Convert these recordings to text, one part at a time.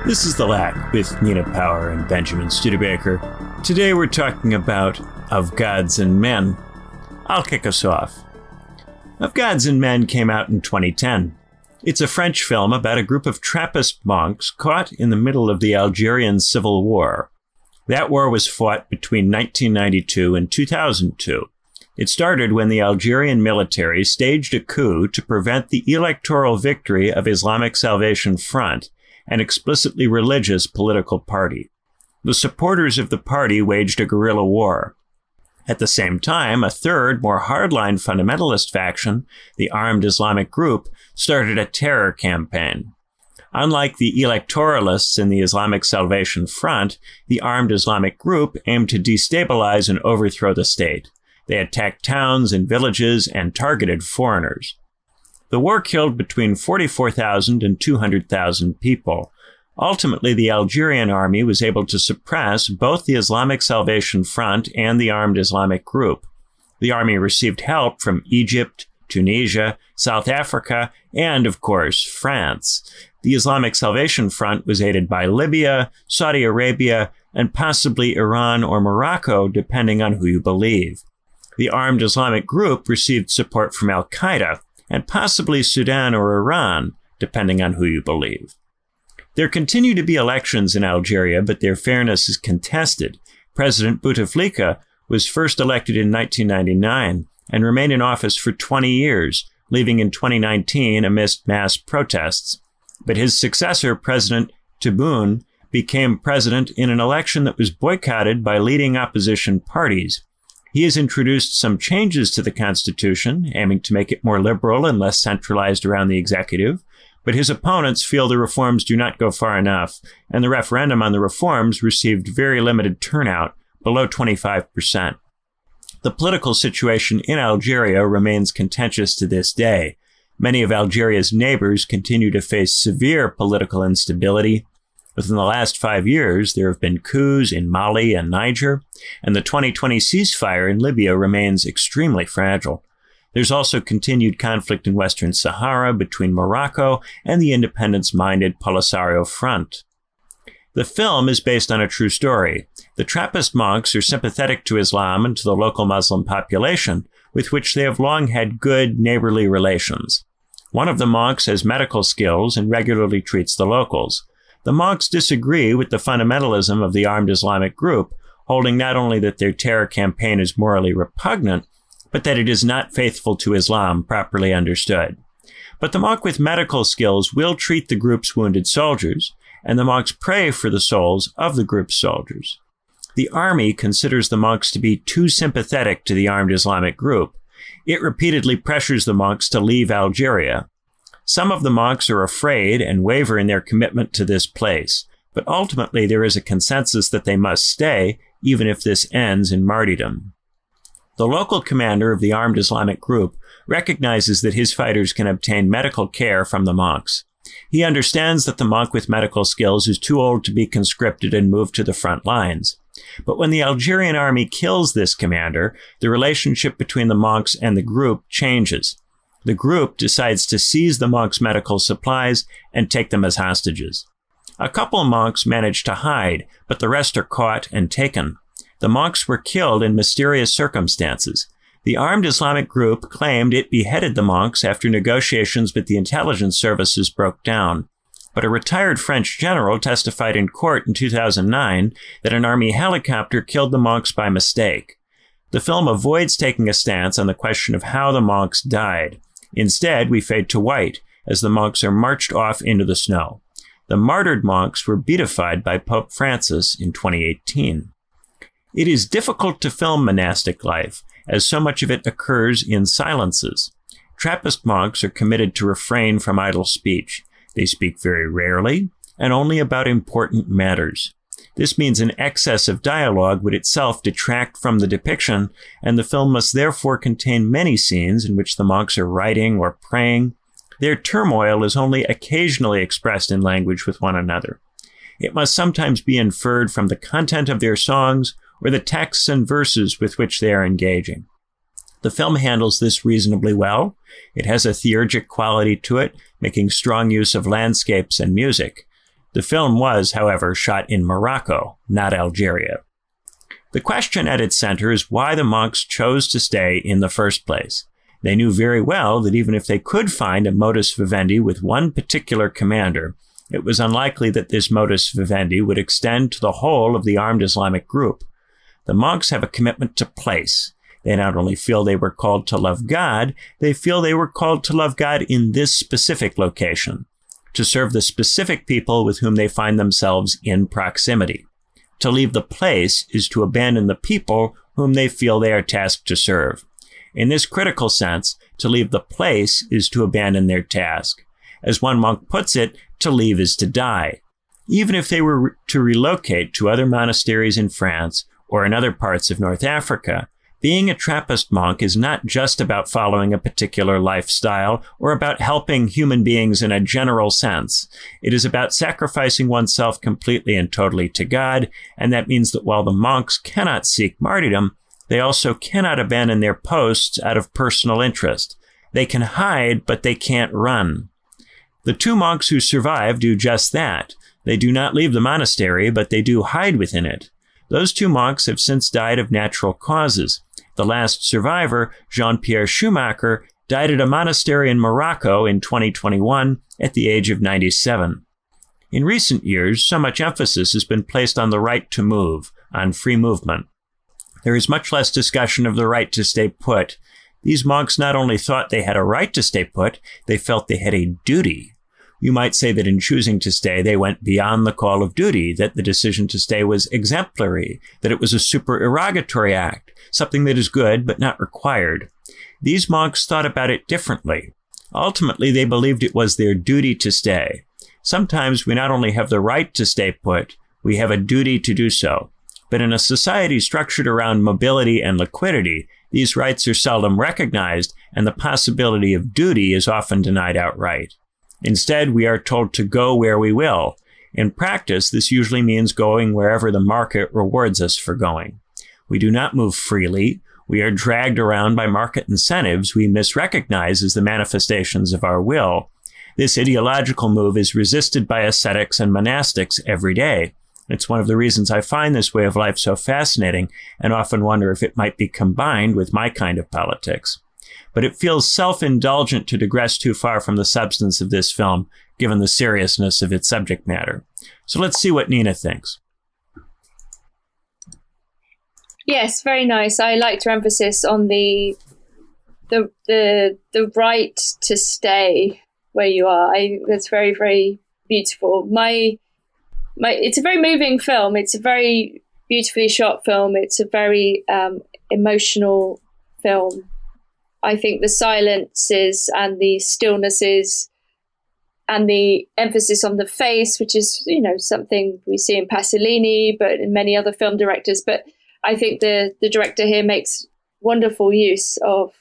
This is The Lack with Nina Power and Benjamin Studebaker. Today we're talking about Of Gods and Men. I'll kick us off. Of Gods and Men came out in 2010. It's a French film about a group of Trappist monks caught in the middle of the Algerian Civil War. That war was fought between 1992 and 2002. It started when the Algerian military staged a coup to prevent the electoral victory of Islamic Salvation Front, an explicitly religious political party. The supporters of the party waged a guerrilla war. At the same time, a third, more hardline fundamentalist faction, the Armed Islamic Group, started a terror campaign. Unlike the electoralists in the Islamic Salvation Front, the Armed Islamic Group aimed to destabilize and overthrow the state. They attacked towns and villages and targeted foreigners. The war killed between 44,000 and 200,000 people. Ultimately, the Algerian army was able to suppress both the Islamic Salvation Front and the Armed Islamic Group. The army received help from Egypt, Tunisia, South Africa, and, of course, France. The Islamic Salvation Front was aided by Libya, Saudi Arabia, and possibly Iran or Morocco, depending on who you believe. The Armed Islamic Group received support from Al-Qaeda, and possibly Sudan or Iran, depending on who you believe. There continue to be elections in Algeria, but their fairness is contested. President Bouteflika was first elected in 1999 and remained in office for 20 years, leaving in 2019 amidst mass protests. But his successor, President Tebboune, became president in an election that was boycotted by leading opposition parties. He has introduced some changes to the Constitution, aiming to make it more liberal and less centralized around the executive, but his opponents feel the reforms do not go far enough, and the referendum on the reforms received very limited turnout, below 25%. The political situation in Algeria remains contentious to this day. Many of Algeria's neighbors continue to face severe political instability. Within the last 5 years, there have been coups in Mali and Niger, and the 2020 ceasefire in Libya remains extremely fragile. There's also continued conflict in Western Sahara between Morocco and the independence-minded Polisario Front. The film is based on a true story. The Trappist monks are sympathetic to Islam and to the local Muslim population, with which they have long had good neighborly relations. One of the monks has medical skills and regularly treats the locals. The monks disagree with the fundamentalism of the Armed Islamic Group, holding not only that their terror campaign is morally repugnant, but that it is not faithful to Islam properly understood. But the monk with medical skills will treat the group's wounded soldiers, and the monks pray for the souls of the group's soldiers. The army considers the monks to be too sympathetic to the Armed Islamic Group. It repeatedly pressures the monks to leave Algeria. Some of the monks are afraid and waver in their commitment to this place, but ultimately there is a consensus that they must stay, even if this ends in martyrdom. The local commander of the Armed Islamic Group recognizes that his fighters can obtain medical care from the monks. He understands that the monk with medical skills is too old to be conscripted and moved to the front lines. But when the Algerian army kills this commander, the relationship between the monks and the group changes. The group decides to seize the monks' medical supplies and take them as hostages. A couple monks manage to hide, but the rest are caught and taken. The monks were killed in mysterious circumstances. The Armed Islamic Group claimed it beheaded the monks after negotiations with the intelligence services broke down. But a retired French general testified in court in 2009 that an army helicopter killed the monks by mistake. The film avoids taking a stance on the question of how the monks died. Instead, we fade to white as the monks are marched off into the snow. The martyred monks were beatified by Pope Francis in 2018. It is difficult to film monastic life, as so much of it occurs in silences. Trappist monks are committed to refrain from idle speech. They speak very rarely, and only about important matters. This means an excess of dialogue would itself detract from the depiction, and the film must therefore contain many scenes in which the monks are writing or praying. Their turmoil is only occasionally expressed in language with one another. It must sometimes be inferred from the content of their songs or the texts and verses with which they are engaging. The film handles this reasonably well. It has a theurgic quality to it, making strong use of landscapes and music. The film was, however, shot in Morocco, not Algeria. The question at its center is why the monks chose to stay in the first place. They knew very well that even if they could find a modus vivendi with one particular commander, it was unlikely that this modus vivendi would extend to the whole of the armed Islamic group. The monks have a commitment to place. They not only feel they were called to love God, they feel they were called to love God in this specific location, to serve the specific people with whom they find themselves in proximity. To leave the place is to abandon the people whom they feel they are tasked to serve. In this critical sense, to leave the place is to abandon their task. As one monk puts it, to leave is to die. Even if they were to relocate to other monasteries in France or in other parts of North Africa, being a Trappist monk is not just about following a particular lifestyle or about helping human beings in a general sense. It is about sacrificing oneself completely and totally to God, and that means that while the monks cannot seek martyrdom, they also cannot abandon their posts out of personal interest. They can hide, but they can't run. The two monks who survive do just that. They do not leave the monastery, but they do hide within it. Those two monks have since died of natural causes. The last survivor, Jean-Pierre Schumacher, died at a monastery in Morocco in 2021 at the age of 97. In recent years, so much emphasis has been placed on the right to move, on free movement. There is much less discussion of the right to stay put. These monks not only thought they had a right to stay put, they felt they had a duty. You might say that in choosing to stay, they went beyond the call of duty, that the decision to stay was exemplary, that it was a supererogatory act, something that is good but not required. These monks thought about it differently. Ultimately, they believed it was their duty to stay. Sometimes we not only have the right to stay put, we have a duty to do so. But in a society structured around mobility and liquidity, these rights are seldom recognized, and the possibility of duty is often denied outright. Instead, we are told to go where we will. In practice, this usually means going wherever the market rewards us for going. We do not move freely. We are dragged around by market incentives we misrecognize as the manifestations of our will. This ideological move is resisted by ascetics and monastics every day. It's one of the reasons I find this way of life so fascinating and often wonder if it might be combined with my kind of politics. But it feels self-indulgent to digress too far from the substance of this film, given the seriousness of its subject matter. So let's see what Nina thinks. Yes, very nice. I liked your emphasis on the right to stay where you are. That's very, very beautiful. It's a very moving film. It's a very beautifully shot film. It's a very emotional film. I think the silences and the stillnesses and the emphasis on the face, which is, something we see in Pasolini, but in many other film directors. But I think the director here makes wonderful use of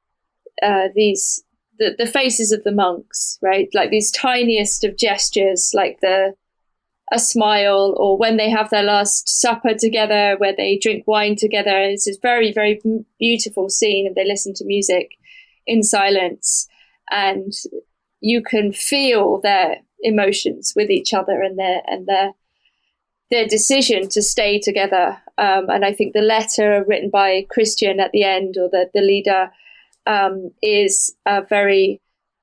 the faces of the monks, right? Like these tiniest of gestures, like a smile, or when they have their last supper together, where they drink wine together. And it's this very, very beautiful scene, and they listen to music in silence, and you can feel their emotions with each other and their decision to stay together. And I think the letter written by Christian at the end, or the leader, is very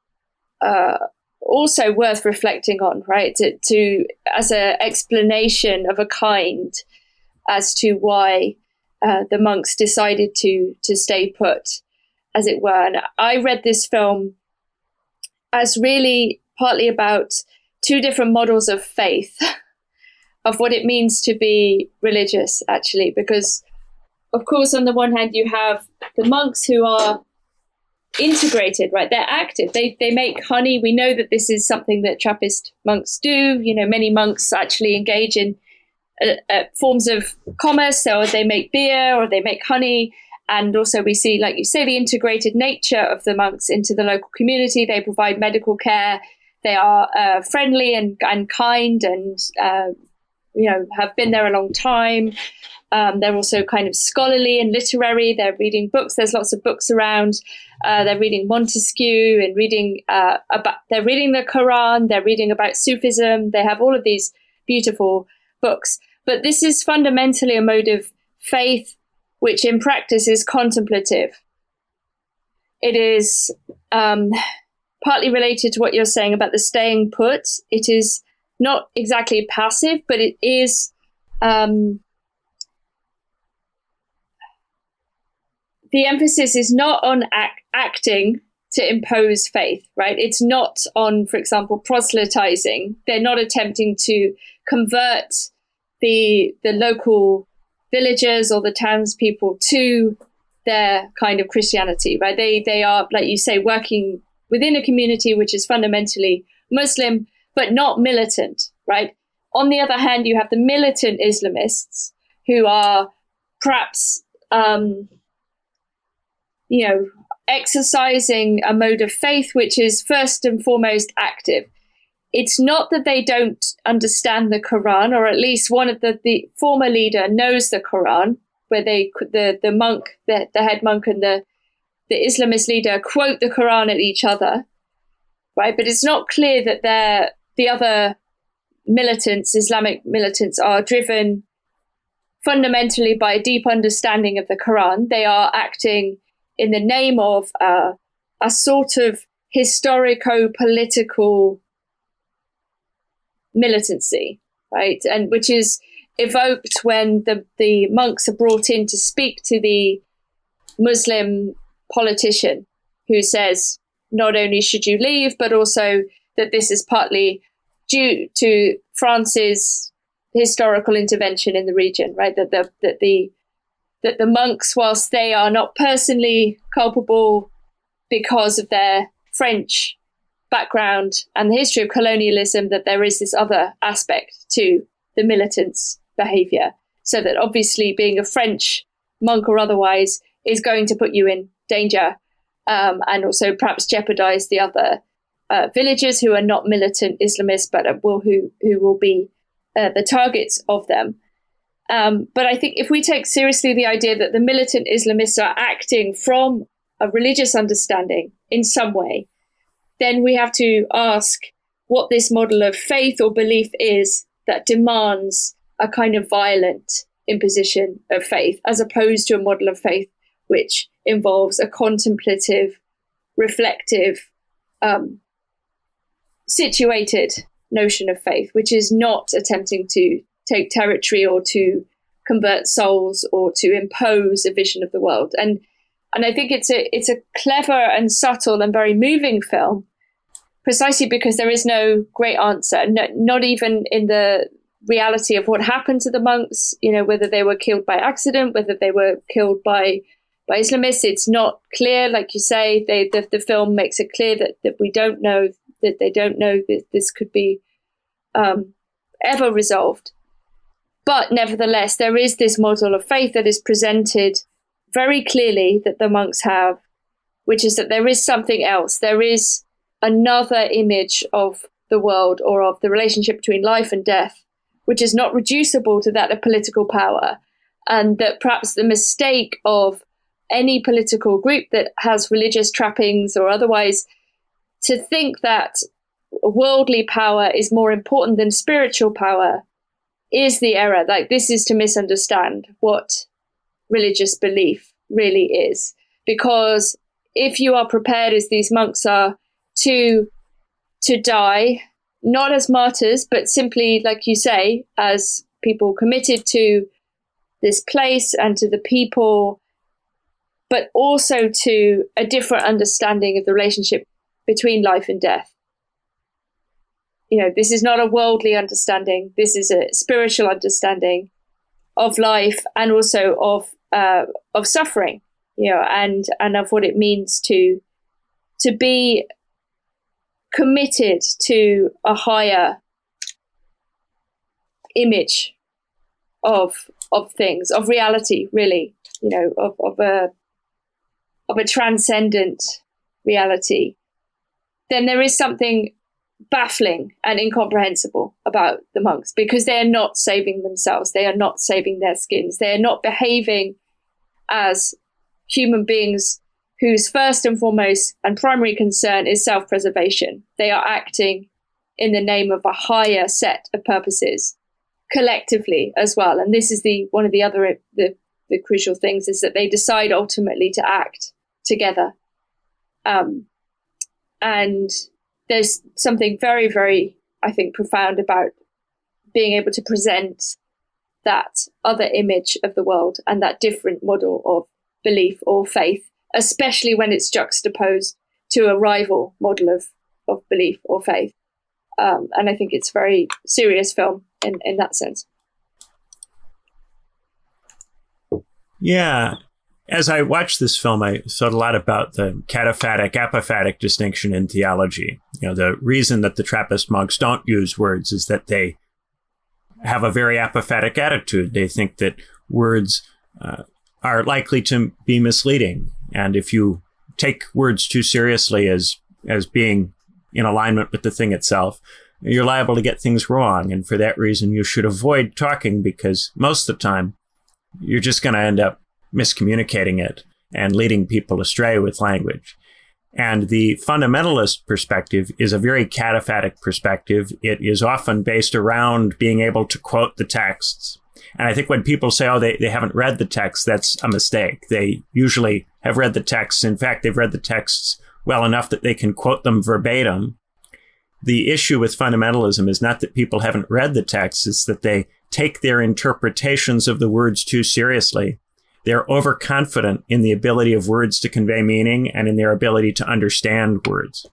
also worth reflecting on, right? To as an explanation of a kind as to why the monks decided to stay put, as it were. And I read this film as really partly about two different models of faith, of what it means to be religious, actually, because, of course, on the one hand, you have the monks who are integrated, right? They're active. They make honey. We know that this is something that Trappist monks do. Many monks actually engage in forms of commerce. So they make beer or they make honey. And also we see, like you say, the integrated nature of the monks into the local community. They provide medical care. They are friendly and kind and, have been there a long time. They're also kind of scholarly and literary. They're reading books. There's lots of books around. They're reading Montesquieu and they're reading the Quran. They're reading about Sufism. They have all of these beautiful books. But this is fundamentally a mode of faith, which in practice is contemplative. It is partly related to what you're saying about the staying put. It is not exactly passive, but it is the emphasis is not on acting to impose faith, right? It's not on, for example, proselytizing. They're not attempting to convert the local villagers or the townspeople to their kind of Christianity, right? They are, like you say, working within a community which is fundamentally Muslim, but not militant, right? On the other hand, you have the militant Islamists who are perhaps, exercising a mode of faith which is first and foremost active. It's not that they don't understand the Quran, or at least one of the former leader knows the Quran, where the monk, the head monk and the Islamist leader quote the Quran at each other, right? But it's not clear that the other militants, Islamic militants, are driven fundamentally by a deep understanding of the Quran. They are acting in the name of a sort of historico-political militancy, right? And which is evoked when the monks are brought in to speak to the Muslim politician who says, not only should you leave, but also that this is partly due to France's historical intervention in the region, right? That the monks, whilst they are not personally culpable because of their French background and the history of colonialism, that there is this other aspect to the militants' behavior. So that obviously being a French monk or otherwise is going to put you in danger, and also perhaps jeopardize the other villagers who are not militant Islamists, but who will be the targets of them. But I think if we take seriously the idea that the militant Islamists are acting from a religious understanding in some way, then we have to ask what this model of faith or belief is that demands a kind of violent imposition of faith, as opposed to a model of faith which involves a contemplative, reflective, situated notion of faith, which is not attempting to take territory or to convert souls or to impose a vision of the world. And I think it's a clever and subtle and very moving film, precisely because there is no great answer, not even in the reality of what happened to the monks, whether they were killed by accident, whether they were killed by Islamists. It's not clear, like you say. The film makes it clear that we don't know, that they don't know that this could be ever resolved. But nevertheless, there is this model of faith that is presented very clearly that the monks have, which is that there is something else. There is another image of the world or of the relationship between life and death, which is not reducible to that of political power. And that perhaps the mistake of any political group that has religious trappings or otherwise to think that worldly power is more important than spiritual power is the error. Like, this is to misunderstand what religious belief really is. Because if you are prepared, as these monks are, to die, not as martyrs, but simply, like you say, as people committed to this place and to the people, but also to a different understanding of the relationship between life and death. This is not a worldly understanding. This is a spiritual understanding of life and also of suffering, and of what it means to be committed to a higher image of things, of reality, really, of a transcendent reality. Then there is something baffling and incomprehensible about the monks, because they are not saving themselves. They are not saving their skins. They are not behaving as human beings whose first and foremost and primary concern is self-preservation. They are acting in the name of a higher set of purposes, collectively as well. And this is one of the other the crucial things, is that they decide ultimately to act together. And there's something very, very, I think, profound about being able to present that other image of the world and that different model of belief or faith, especially when it's juxtaposed to a rival model of belief or faith. And I think it's a very serious film in that sense. Yeah. As I watched this film, I thought a lot about the cataphatic-apophatic distinction in theology. The reason that the Trappist monks don't use words is that they have a very apophatic attitude. They think that words are likely to be misleading. And if you take words too seriously as being in alignment with the thing itself, you're liable to get things wrong. And for that reason, you should avoid talking, because most of the time, you're just going to end up miscommunicating it and leading people astray with language. And the fundamentalist perspective is a very cataphatic perspective. It is often based around being able to quote the texts. And I think when people say, they haven't read the text, that's a mistake. They usually have read the texts. In fact, they've read the texts well enough that they can quote them verbatim. The issue with fundamentalism is not that people haven't read the texts, it's that they take their interpretations of the words too seriously. They're overconfident in the ability of words to convey meaning and in their ability to understand words.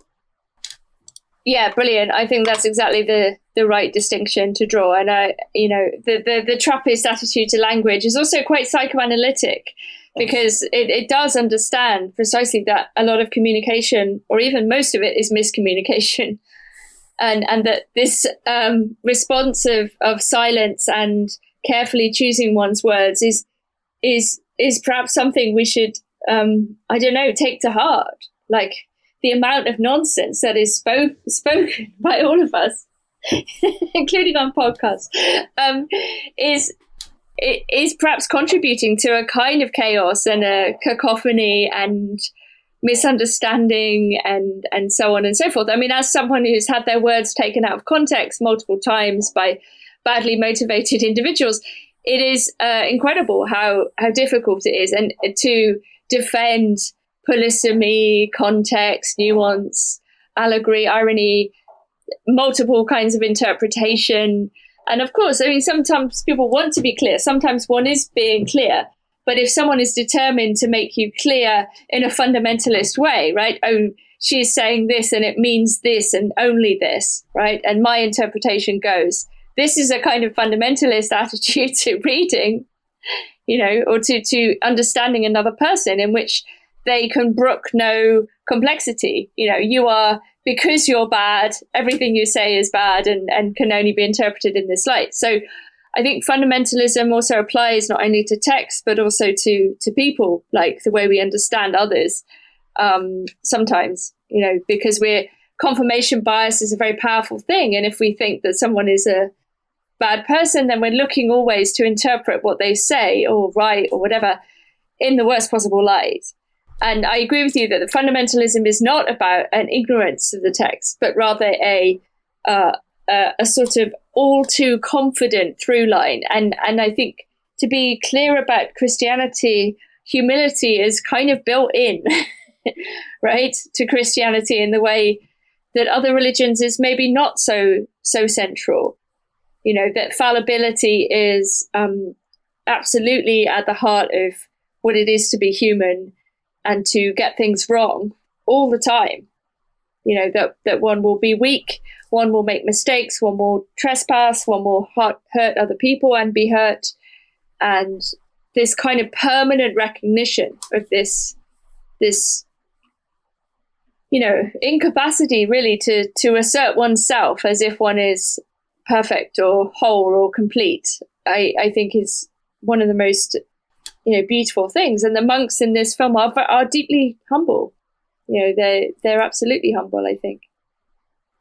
Yeah, brilliant. I think that's exactly the right distinction to draw. And the Trappist attitude to language is also quite psychoanalytic, because it does understand precisely that a lot of communication, or even most of it, is miscommunication. And that this response of silence and carefully choosing one's words is perhaps something we should, take to heart. Like, the amount of nonsense that is spoken by all of us, including on podcasts, is perhaps contributing to a kind of chaos and a cacophony and misunderstanding and so on and so forth. I mean, as someone who's had their words taken out of context multiple times by badly motivated individuals, it is incredible how difficult it is, and to defend polysemy, context, nuance, allegory, irony, multiple kinds of interpretation. And of course, I mean, sometimes people want to be clear. Sometimes one is being clear. But if someone is determined to make you clear in a fundamentalist way, right? Oh, she's saying this and it means this and only this, right? And my interpretation goes. This is a kind of fundamentalist attitude to reading, or to understanding another person, in which they can brook no complexity. You are, because you're bad, everything you say is bad and can only be interpreted in this light. So I think fundamentalism also applies not only to text, but also to people, like the way we understand others. Sometimes, because confirmation bias is a very powerful thing. And if we think that someone is a bad person, then we're looking always to interpret what they say or write or whatever in the worst possible light. And I agree with you that the fundamentalism is not about an ignorance of the text, but rather a sort of all too confident through line. And I think, to be clear about Christianity, humility is kind of built in, right, to Christianity, in the way that other religions is maybe not so central. That fallibility is absolutely at the heart of what it is to be human and to get things wrong all the time. That one will be weak, one will make mistakes, one will trespass, one will hurt other people and be hurt. And this kind of permanent recognition of this incapacity really to assert oneself as if one is perfect or whole or complete, I think is one of the most beautiful things. And the monks in this film are deeply humble. They're absolutely humble, I think.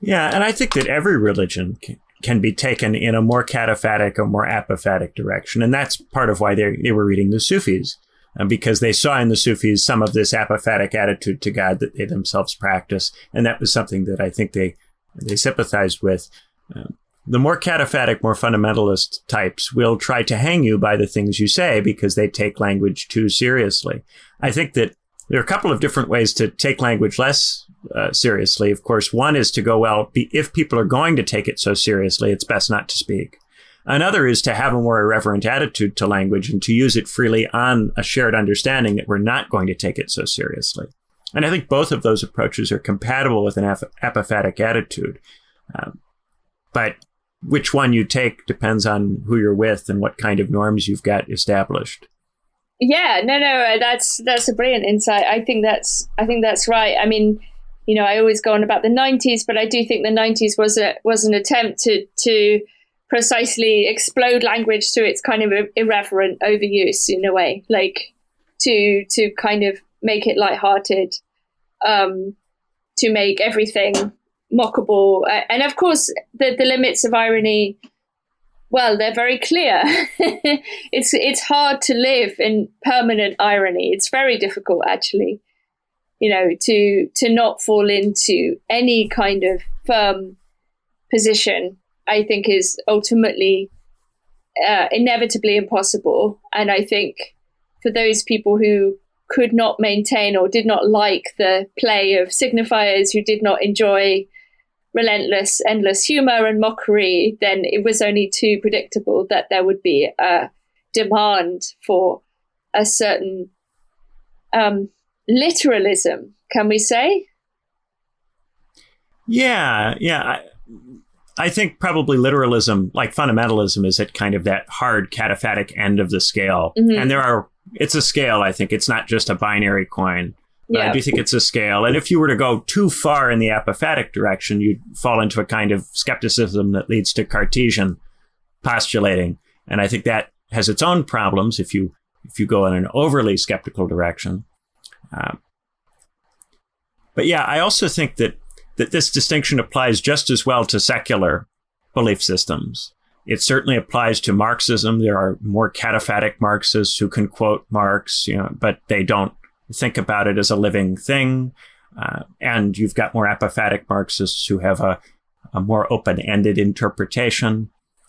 Yeah, and I think that every religion can be taken in a more cataphatic or more apophatic direction. And that's part of why they were reading the Sufis, because they saw in the Sufis some of this apophatic attitude to God that they themselves practice. And that was something that I think they sympathized with. The more cataphatic, more fundamentalist types will try to hang you by the things you say because they take language too seriously. I think that there are a couple of different ways to take language less seriously. Of course, one is to go, well, if people are going to take it so seriously, it's best not to speak. Another is to have a more irreverent attitude to language and to use it freely on a shared understanding that we're not going to take it so seriously. And I think both of those approaches are compatible with an apophatic attitude. But which one you take depends on who you're with and what kind of norms you've got established. Yeah, no, that's a brilliant insight. I think that's right. I mean, you know, I always go on about the 90s, but I do think the 90s was an attempt to precisely explode language through its kind of irreverent overuse in a way, like to kind of make it lighthearted, to make everything mockable. And of course, the limits of irony, well, they're very clear. It's hard to live in permanent irony. It's very difficult, actually, you know, to not fall into any kind of firm position, I think is ultimately inevitably impossible. And I think for those people who could not maintain or did not like the play of signifiers, who did not enjoy relentless, endless humor and mockery, then it was only too predictable that there would be a demand for a certain literalism, can we say? Yeah. I think probably literalism, like fundamentalism, is at kind of that hard cataphatic end of the scale. Mm-hmm. And it's a scale, I think. It's not just a binary coin. But yeah. I do think it's a scale. And if you were to go too far in the apophatic direction, you'd fall into a kind of skepticism that leads to Cartesian postulating. And I think that has its own problems if you go in an overly skeptical direction. But yeah, I also think that this distinction applies just as well to secular belief systems. It certainly applies to Marxism. There are more cataphatic Marxists who can quote Marx, but they don't think about it as a living thing. And you've got more apophatic Marxists who have a more open-ended interpretation.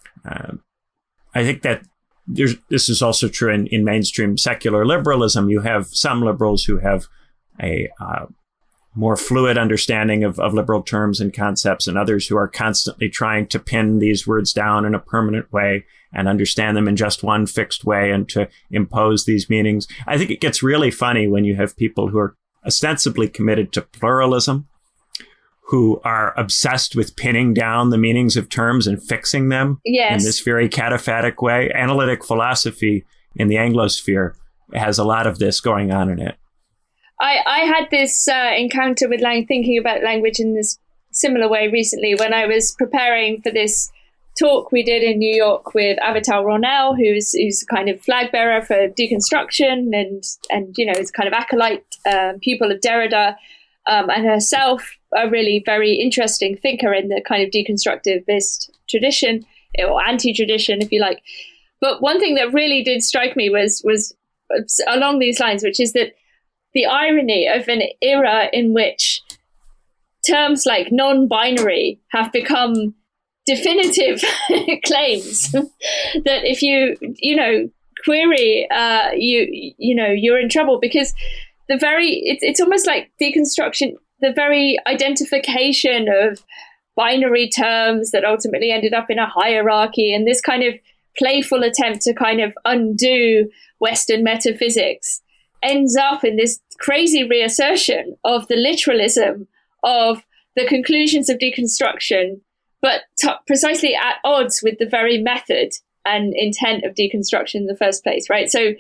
I think that this is also true in mainstream secular liberalism. You have some liberals who have a more fluid understanding of liberal terms and concepts, and others who are constantly trying to pin these words down in a permanent way and understand them in just one fixed way and to impose these meanings. I think it gets really funny when you have people who are ostensibly committed to pluralism, who are obsessed with pinning down the meanings of terms and fixing them in this very cataphatic way. Analytic philosophy in the Anglosphere has a lot of this going on in it. I had this encounter with thinking about language in this similar way recently when I was preparing for this talk we did in New York with Avital Ronell, who's a kind of flag bearer for deconstruction and is kind of acolyte pupil of Derrida, and herself a really very interesting thinker in the kind of deconstructivist tradition, or anti-tradition, if you like. But one thing that really did strike me was along these lines, which is that the irony of an era in which terms like non-binary have become definitive claims that if you query, you're in trouble, because it's almost like deconstruction, the very identification of binary terms that ultimately ended up in a hierarchy, and this kind of playful attempt to kind of undo Western metaphysics ends up in this crazy reassertion of the literalism of the conclusions of deconstruction, but precisely at odds with the very method and intent of deconstruction in the first place, right? So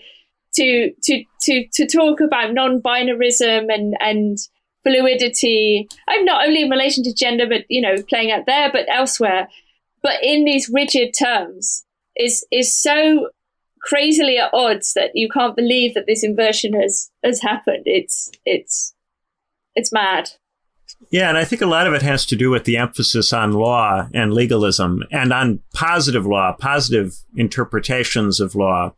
to talk about non-binarism and fluidity, not only in relation to gender, but playing out there, but elsewhere, but in these rigid terms, is so crazily at odds that you can't believe that this inversion has happened. It's mad. Yeah, and I think a lot of it has to do with the emphasis on law and legalism and on positive law, positive interpretations of law.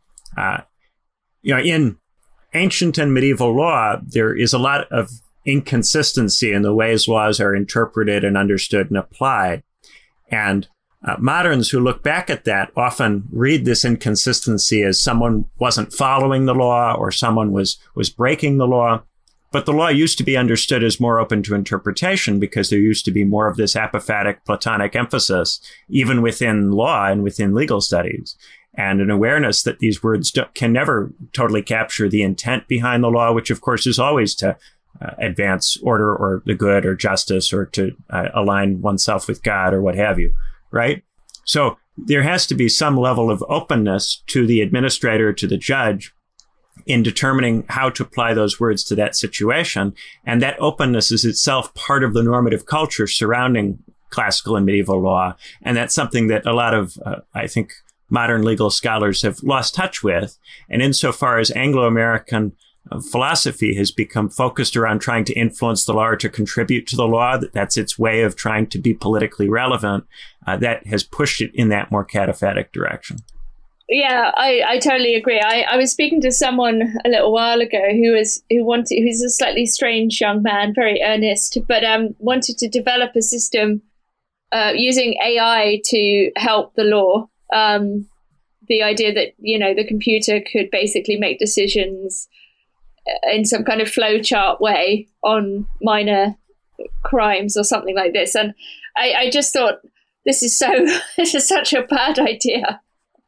In ancient and medieval law, there is a lot of inconsistency in the ways laws are interpreted and understood and applied. And moderns who look back at that often read this inconsistency as someone wasn't following the law or someone was breaking the law. But the law used to be understood as more open to interpretation because there used to be more of this apophatic Platonic emphasis, even within law and within legal studies, and an awareness that these words can never totally capture the intent behind the law, which, of course, is always to advance order or the good or justice or to align oneself with God or what have you, right? So there has to be some level of openness to the administrator, to the judge, in determining how to apply those words to that situation. And that openness is itself part of the normative culture surrounding classical and medieval law. And that's something that a lot of, I think, modern legal scholars have lost touch with. And insofar as Anglo-American philosophy has become focused around trying to influence the law or to contribute to the law, that's its way of trying to be politically relevant, that has pushed it in that more cataphatic direction. Yeah, I totally agree. I was speaking to someone a little while ago who's a slightly strange young man, very earnest, but wanted to develop a system using AI to help the law. The idea that, the computer could basically make decisions in some kind of flowchart way on minor crimes or something like this. And I just thought, this is such a bad idea.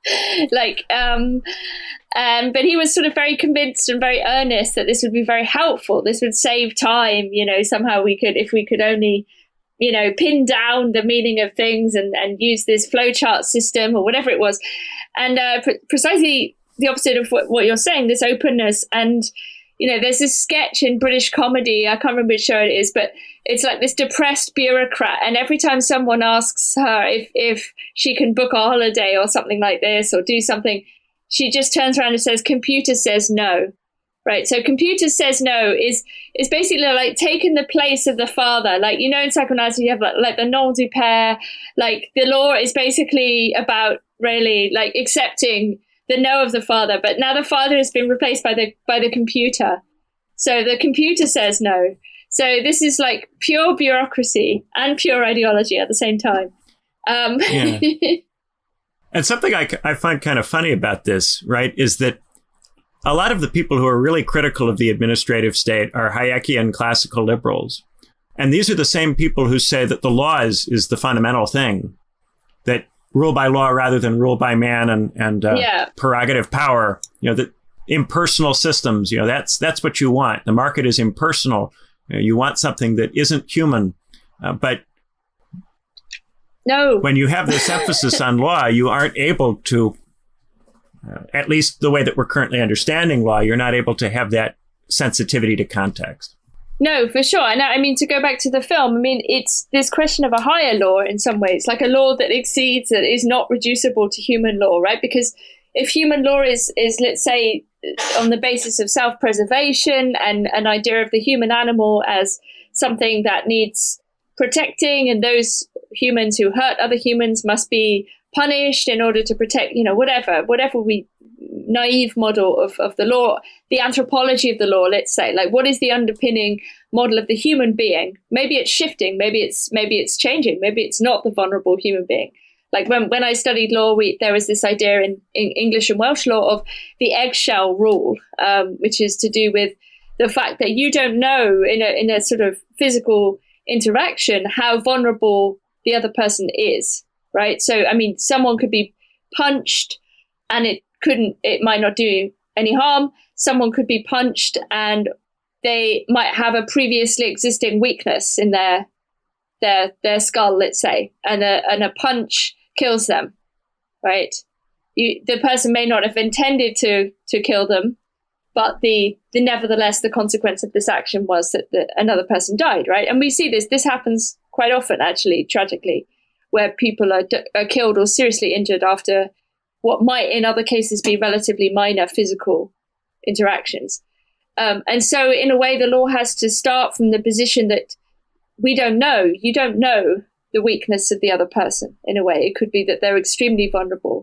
But he was sort of very convinced and very earnest that this would be very helpful. This would save time. Somehow if we could only, pin down the meaning of things and use this flowchart system or whatever it was. And precisely the opposite of what you're saying, this openness. And, there's this sketch in British comedy, I can't remember which show it is, but it's like this depressed bureaucrat. And every time someone asks her if she can book a holiday or something like this or do something, she just turns around and says, computer says no. Right. So computer says no is basically like taking the place of the father. Like, in psychoanalysis, you have like the non du père, like the law is basically about really like accepting the no of the father. But now the father has been replaced by the computer. So the computer says no. So this is like pure bureaucracy and pure ideology at the same time. Yeah. And something I find kind of funny about this, right, is that a lot of the people who are really critical of the administrative state are Hayekian classical liberals. And these are the same people who say that the law is the fundamental thing, that rule by law rather than rule by man and prerogative power, that impersonal systems, that's what you want. The market is impersonal. You want something that isn't human. But no, when you have this emphasis on law, you aren't able to, at least the way that we're currently understanding law, you're not able to have that sensitivity to context. No, for sure. And I mean, to go back to the film, it's this question of a higher law in some ways, like a law that exceeds, that is not reducible to human law, right? Because if human law is let's say, on the basis of self-preservation and an idea of the human animal as something that needs protecting, and those humans who hurt other humans must be punished in order to protect, whatever we naive model of the law, the anthropology of the law, let's say, like what is the underpinning model of the human being? Maybe it's shifting, maybe it's changing, maybe it's not the vulnerable human being. Like when I studied law, there was this idea in English and Welsh law of the eggshell rule, which is to do with the fact that you don't know in a sort of physical interaction how vulnerable the other person is, right? So, someone could be punched and it might not do any harm. Someone could be punched and they might have a previously existing weakness in their skull, let's say, and a punch kills them, right? The person may not have intended to kill them, but nevertheless, the consequence of this action was that another person died, right? And we see this happens quite often, actually, tragically, where people are killed or seriously injured after what might in other cases be relatively minor physical interactions. And so in a way, the law has to start from the position that we don't know. You don't know the weakness of the other person in a way. It could be that they're extremely vulnerable.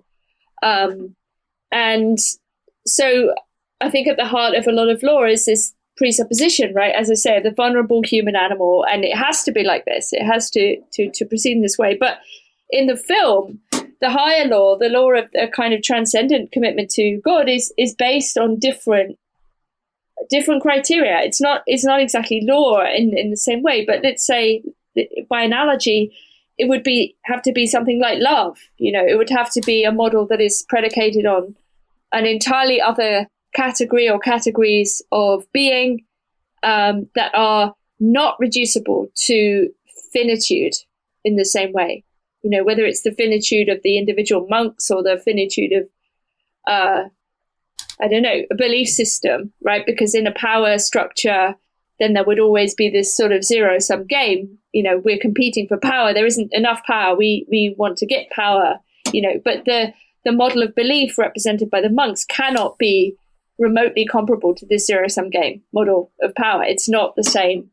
And so I think at the heart of a lot of law is this presupposition, right? As I say, the vulnerable human animal, and it has to be like this. It has to proceed in this way. But in the film, the higher law, the law of a kind of transcendent commitment to God, is based on different criteria. It's not exactly law in the same way, but let's say by analogy, it would have to be something like love. It would have to be a model that is predicated on an entirely other category or categories of being that are not reducible to finitude in the same way. Whether it's the finitude of the individual monks or the finitude of, a belief system, right? Because in a power structure, then there would always be this sort of zero-sum game. We're competing for power. There isn't enough power. We want to get power, but the model of belief represented by the monks cannot be remotely comparable to this zero-sum game model of power. It's not the same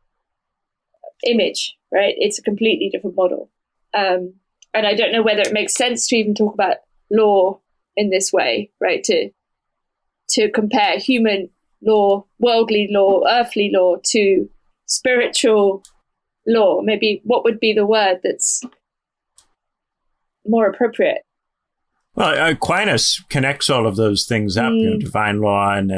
image, right? It's a completely different model. And I don't know whether it makes sense to even talk about law in this way, right? To compare human law, worldly law, earthly law to spiritual law. Maybe what would be the word that's more appropriate? Well, Aquinas connects all of those things up, divine law and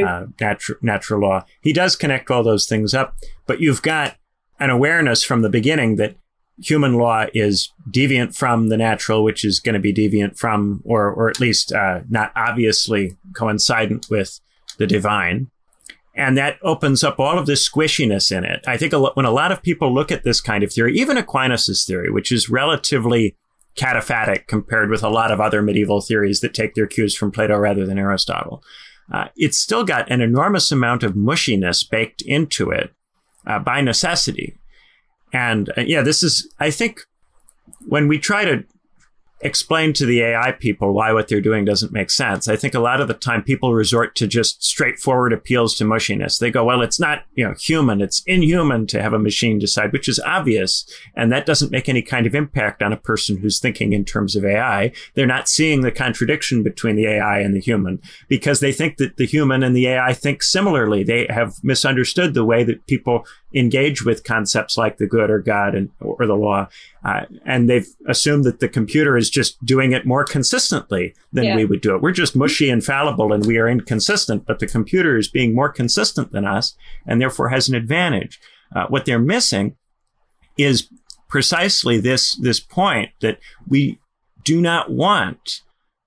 natural law. He does connect all those things up, but you've got an awareness from the beginning that human law is deviant from the natural, which is going to be deviant from, or at least not obviously coincident with the divine. And that opens up all of this squishiness in it. I think when a lot of people look at this kind of theory, even Aquinas' theory, which is relatively cataphatic compared with a lot of other medieval theories that take their cues from Plato rather than Aristotle, it's still got an enormous amount of mushiness baked into it by necessity. And this is, I think, when we try to explain to the AI people why what they're doing doesn't make sense, I think a lot of the time people resort to just straightforward appeals to mushiness. They go, well, it's not, human. It's inhuman to have a machine decide, which is obvious. And that doesn't make any kind of impact on a person who's thinking in terms of AI. They're not seeing the contradiction between the AI and the human because they think that the human and the AI think similarly. They have misunderstood the way that people engage with concepts like the good or God or the law. And they've assumed that the computer is just doing it more consistently than we would do it. We're just mushy and fallible and we are inconsistent, but the computer is being more consistent than us and therefore has an advantage. What they're missing is precisely this point that we do not want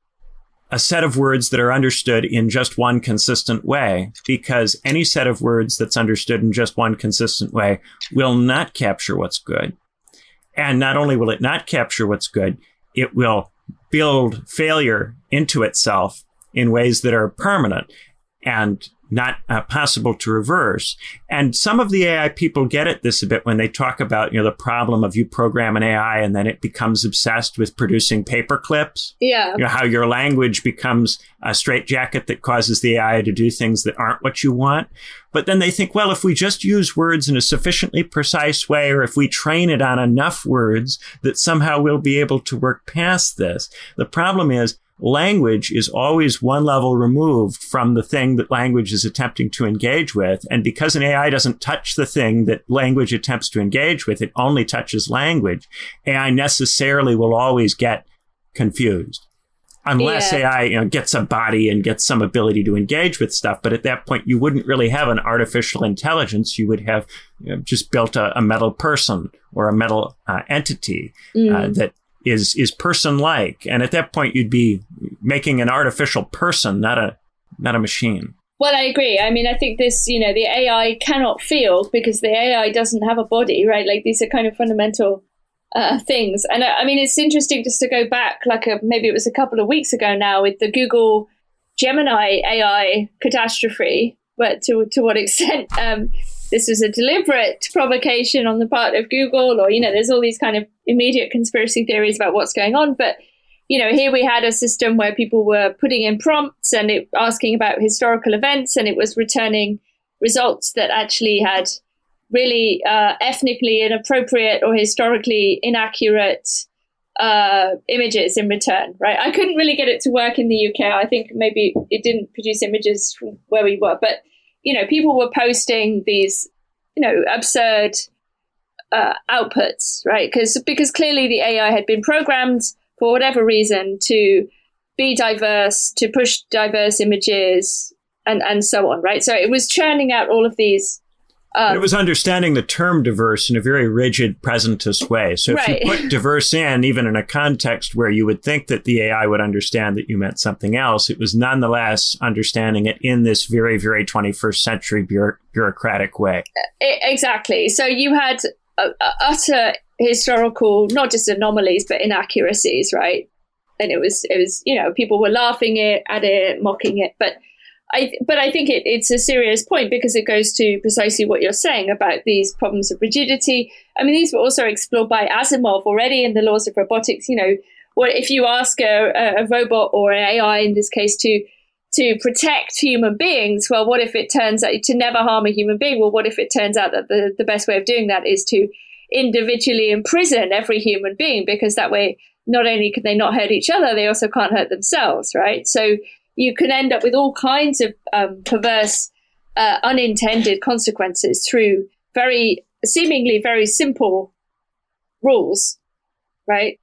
a set of words that are understood in just one consistent way, because any set of words that's understood in just one consistent way will not capture what's good. And not only will it not capture what's good, it will build failure into itself in ways that are permanent and not possible to reverse. And some of the AI people get at this a bit when they talk about, the problem of you program an AI and then it becomes obsessed with producing paper clips. Yeah. How your language becomes a straitjacket that causes the AI to do things that aren't what you want. But then they think, well, if we just use words in a sufficiently precise way, or if we train it on enough words, that somehow we'll be able to work past this. The problem is, language is always one level removed from the thing that language is attempting to engage with. And because an AI doesn't touch the thing that language attempts to engage with, it only touches language, AI necessarily will always get confused. Unless AI gets a body and gets some ability to engage with stuff. But at that point, you wouldn't really have an artificial intelligence. You would have just built a metal person or a metal entity that is person-like. And at that point, you'd be making an artificial person, not a machine. Well, I agree. I mean, I think this, the AI cannot feel because the AI doesn't have a body, right? Like these are kind of fundamental things. And I mean, it's interesting just to go back, maybe it was a couple of weeks ago now with the Google Gemini AI catastrophe, but to what extent this was a deliberate provocation on the part of Google, or, there's all these kind of immediate conspiracy theories about what's going on. But, here we had a system where people were putting in prompts and asking about historical events, and it was returning results that actually had really ethnically inappropriate or historically inaccurate images in return, right? I couldn't really get it to work in the UK. I think maybe it didn't produce images from where we were, but people were posting these, absurd outputs, right? Because clearly the AI had been programmed for whatever reason to be diverse, to push diverse images, and so on, right? So it was churning out all of these. It was understanding the term diverse in a very rigid presentist way. So if you put diverse in, even in a context where you would think that the AI would understand that you meant something else, it was nonetheless understanding it in this very, very 21st century bureaucratic way. Exactly. So you had utter historical, not just anomalies, but inaccuracies, right? And it was people were laughing at it, mocking it, but I think it's a serious point because it goes to precisely what you're saying about these problems of rigidity. I mean, these were also explored by Asimov already in the Laws of Robotics. What if you ask a robot or an AI in this case to protect human beings? Well, what if it turns out to never harm a human being? Well, what if it turns out that the best way of doing that is to individually imprison every human being, because that way not only can they not hurt each other, they also can't hurt themselves, right? So you can end up with all kinds of perverse, unintended consequences through seemingly very simple rules, right?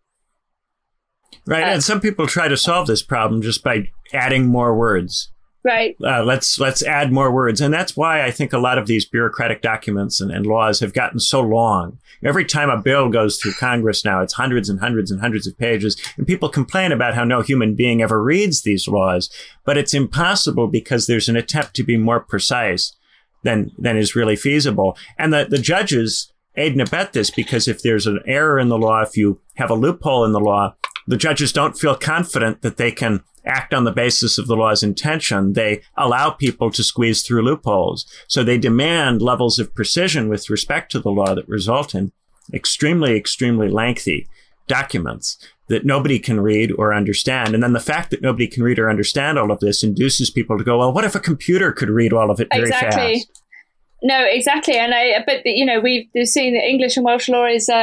Right, and some people try to solve this problem just by adding more words. Right. Let's add more words. And that's why I think a lot of these bureaucratic documents and laws have gotten so long. Every time a bill goes through Congress now, it's hundreds and hundreds and hundreds of pages. And people complain about how no human being ever reads these laws. But it's impossible because there's an attempt to be more precise than is really feasible. And the judges aid and abet this, because if there's an error in the law, if you have a loophole in the law, the judges don't feel confident that they can act on the basis of the law's intention. They allow people to squeeze through loopholes. So they demand levels of precision with respect to the law that result in extremely, extremely lengthy documents that nobody can read or understand. And then the fact that nobody can read or understand all of this induces people to go, well, what if a computer could read all of it very fast? No, exactly. And we've seen that English and Welsh law is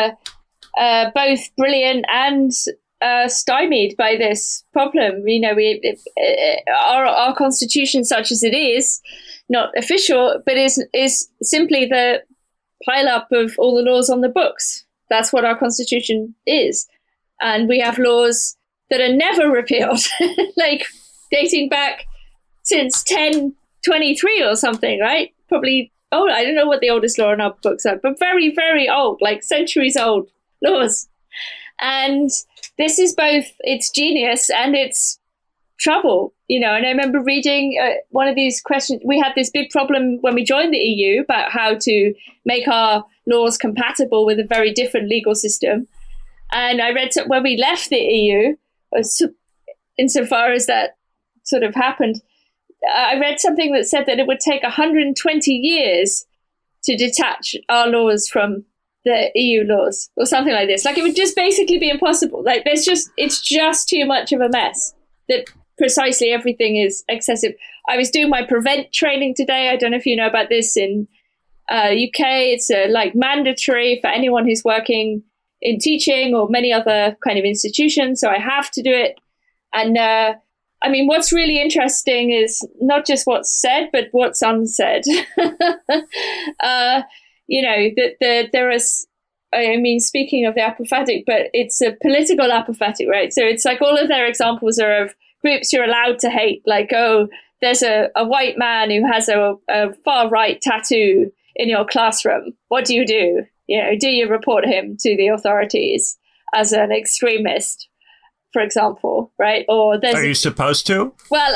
both brilliant and stymied by this problem. Our constitution, such as it is, not official, but is simply the pile up of all the laws on the books. That's what our constitution is. And we have laws that are never repealed, like dating back since 1023 or something, right? Probably old. I don't know what the oldest law in our books are, but very, very old, like centuries old laws. And this is both its genius and its trouble, And I remember reading one of these questions. We had this big problem when we joined the EU about how to make our laws compatible with a very different legal system. And I read when we left the EU, insofar as that sort of happened, I read something that said that it would take 120 years to detach our laws from the EU laws or something like this. Like it would just basically be impossible. Like it's just too much of a mess that precisely everything is excessive. I was doing my prevent training today. I don't know if you know about this in UK. It's like mandatory for anyone who's working in teaching or many other kind of institutions. So I have to do it. And what's really interesting is not just what's said, but what's unsaid. That there is, speaking of the apophatic, but it's a political apophatic, right? So it's like all of their examples are of groups you're allowed to hate. Like, oh, there's a white man who has a far right tattoo in your classroom. What do? Do you report him to the authorities as an extremist, for example, right? Or are you supposed to? Well,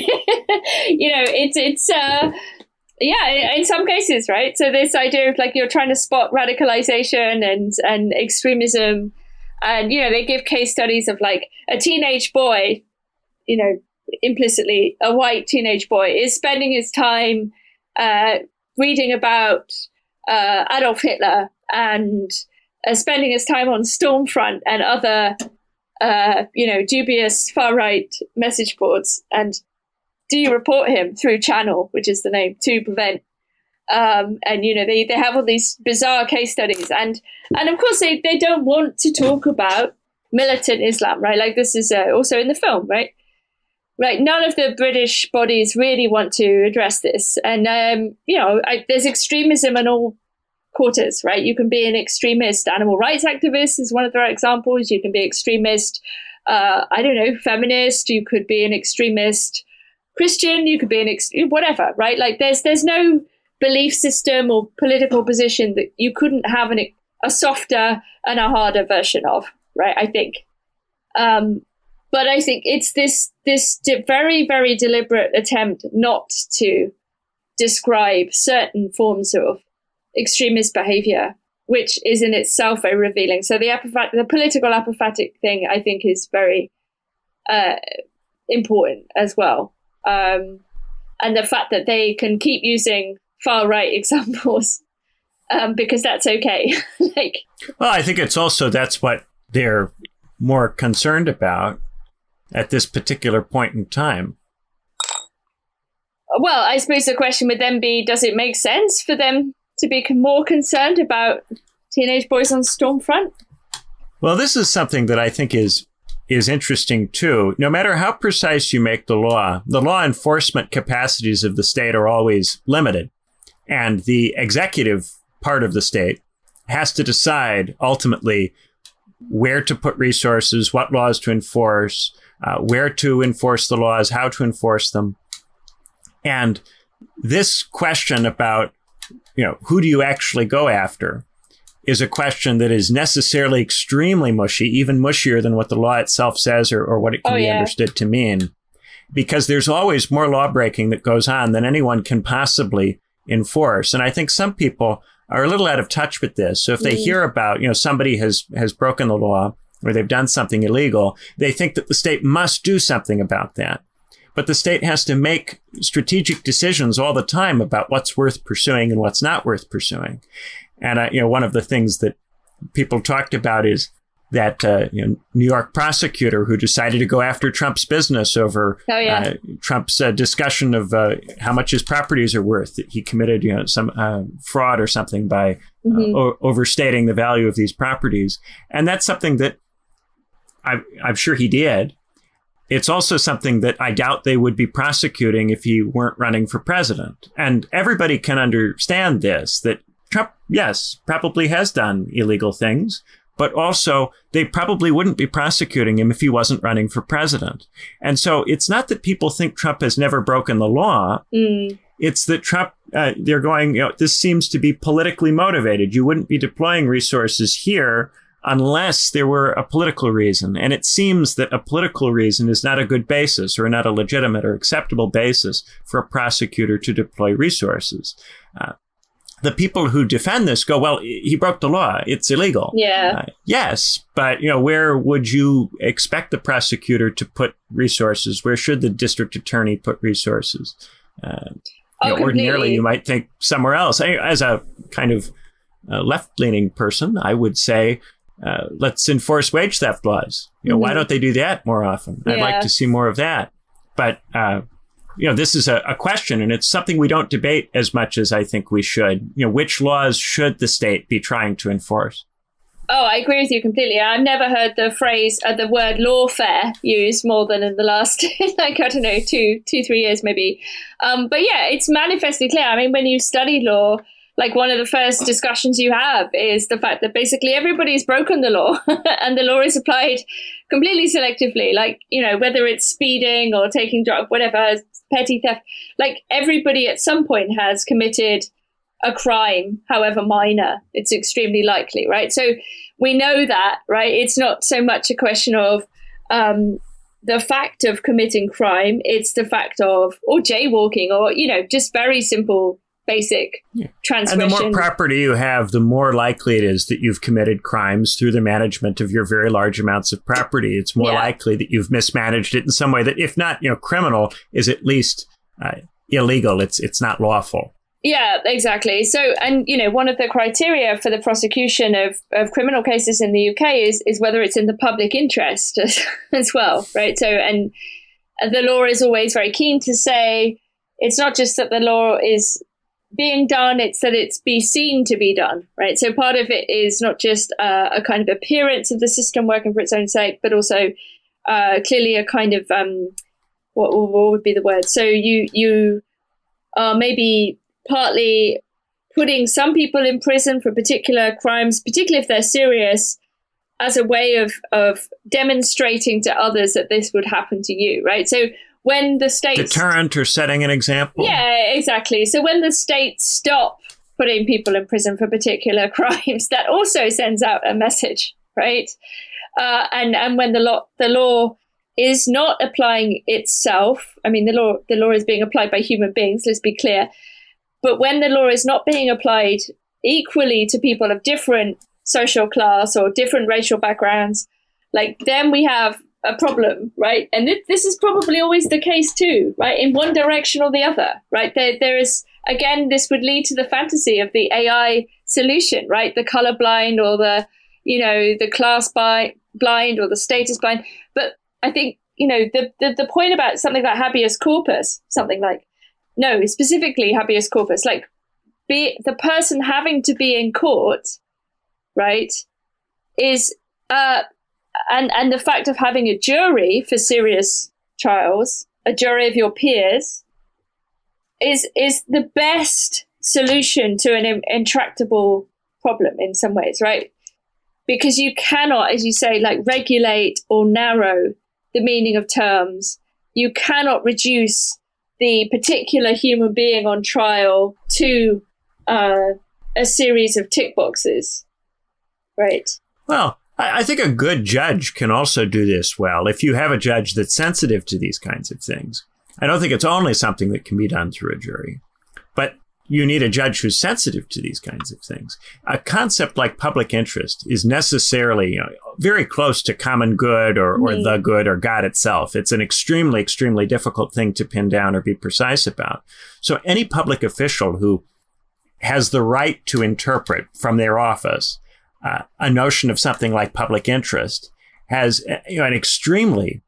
it's in some cases, right? So this idea of like you're trying to spot radicalization and extremism, and they give case studies of like a teenage boy, implicitly a white teenage boy is spending his time reading about Adolf Hitler and spending his time on Stormfront and other dubious far-right message boards. And do you report him through Channel, which is the name, to prevent? And, you know, they have all these bizarre case studies. And of course, they don't want to talk about militant Islam, right? Like this is also in the film, right? Right. None of the British bodies really want to address this. And, you know, there's extremism in all quarters, right? You can be an extremist animal rights activist is one of their examples. You can be extremist, feminist. You could be an extremist Christian. You could be whatever, right? Like there's no belief system or political position that you couldn't have a softer and a harder version of, right? I think. But I think it's this very, very deliberate attempt not to describe certain forms of extremist behavior, which is in itself very revealing. So the political apophatic thing, I think, is very important as well. And the fact that they can keep using far-right examples because that's okay. Well, I think it's also that's what they're more concerned about at this particular point in time. Well, I suppose the question would then be, does it make sense for them to be more concerned about teenage boys on Stormfront? Well, this is something that I think is interesting, too. No matter how precise you make the law enforcement capacities of the state are always limited. And the executive part of the state has to decide ultimately where to put resources, what laws to enforce, where to enforce the laws, how to enforce them. And this question about, you know, who do you actually go after is a question that is necessarily extremely mushy, even mushier than what the law itself says or what it can be understood to mean. Because there's always more law breaking that goes on than anyone can possibly enforce. And I think some people are a little out of touch with this. So if they hear about, you know, somebody has broken the law or they've done something illegal, they think that the state must do something about that. But the state has to make strategic decisions all the time about what's worth pursuing and what's not worth pursuing. And, one of the things that people talked about is that New York prosecutor who decided to go after Trump's business over Trump's discussion of how much his properties are worth, that he committed some fraud or something by overstating the value of these properties. And that's something that I'm sure he did. It's also something that I doubt they would be prosecuting if he weren't running for president. And everybody can understand this, that Trump, yes, probably has done illegal things, but also they probably wouldn't be prosecuting him if he wasn't running for president. And so it's not that people think Trump has never broken the law. It's that Trump, they're going, this seems to be politically motivated. You wouldn't be deploying resources here unless there were a political reason. And it seems that a political reason is not a good basis or not a legitimate or acceptable basis for a prosecutor to deploy resources. The people who defend this go, well, he broke the law. It's illegal. Yes, but where would you expect the prosecutor to put resources? Where should the district attorney put resources? Ordinarily, you might think somewhere else. As a kind of left-leaning person, I would say, let's enforce wage theft laws. Why don't they do that more often? I'd like to see more of that. But this is a question, and it's something we don't debate as much as I think we should. Which laws should the state be trying to enforce? Oh, I agree with you completely. I've never heard the phrase, the word lawfare used more than in the last, 2-3 years maybe. But yeah, it's manifestly clear. I mean, when you study law, one of the first discussions you have is the fact that basically everybody's broken the law and the law is applied completely selectively. Whether it's speeding or taking drugs, whatever, petty theft, everybody at some point has committed a crime, however minor. It's extremely likely, right? So we know that, right? It's not so much a question of the fact of committing crime. It's the fact of, or jaywalking, or, just very simple basic transgression. And the more property you have, the more likely it is that you've committed crimes through the management of your very large amounts of property. It's more likely that you've mismanaged it in some way that, if not, criminal, is at least illegal. It's not lawful. Yeah, exactly. So, and, one of the criteria for the prosecution of criminal cases in the UK is whether it's in the public interest as well, right? So, and the law is always very keen to say it's not just that the law is being done, it's that it's be seen to be done, right? So part of it is not just a kind of appearance of the system working for its own sake, but also clearly a kind of what would be the word? So you are maybe partly putting some people in prison for particular crimes, particularly if they're serious, as a way of demonstrating to others that this would happen to you, right? So when the state... Deterrent or setting an example. Yeah, exactly. So when the states stop putting people in prison for particular crimes, that also sends out a message, right? And when the law is not applying itself, I mean, the law is being applied by human beings, let's be clear. But when the law is not being applied equally to people of different social class or different racial backgrounds, like then we have a problem, right? And this is probably always the case too, right? In one direction or the other, right? There is, again, this would lead to the fantasy of the AI solution, right? The colorblind or the class blind or the status blind. But I think, the point about something like habeas corpus, specifically habeas corpus, like be the person having to be in court, right, is and the fact of having a jury for serious trials, a jury of your peers, is the best solution to an intractable problem in some ways, right? Because you cannot, as you say, like regulate or narrow the meaning of terms. You cannot reduce the particular human being on trial to a series of tick boxes, right? Well, I think a good judge can also do this well. If you have a judge that's sensitive to these kinds of things, I don't think it's only something that can be done through a jury, but you need a judge who's sensitive to these kinds of things. A concept like public interest is necessarily very close to common good or the good or God itself. It's an extremely, extremely difficult thing to pin down or be precise about. So any public official who has the right to interpret from their office a notion of something like public interest has an extremely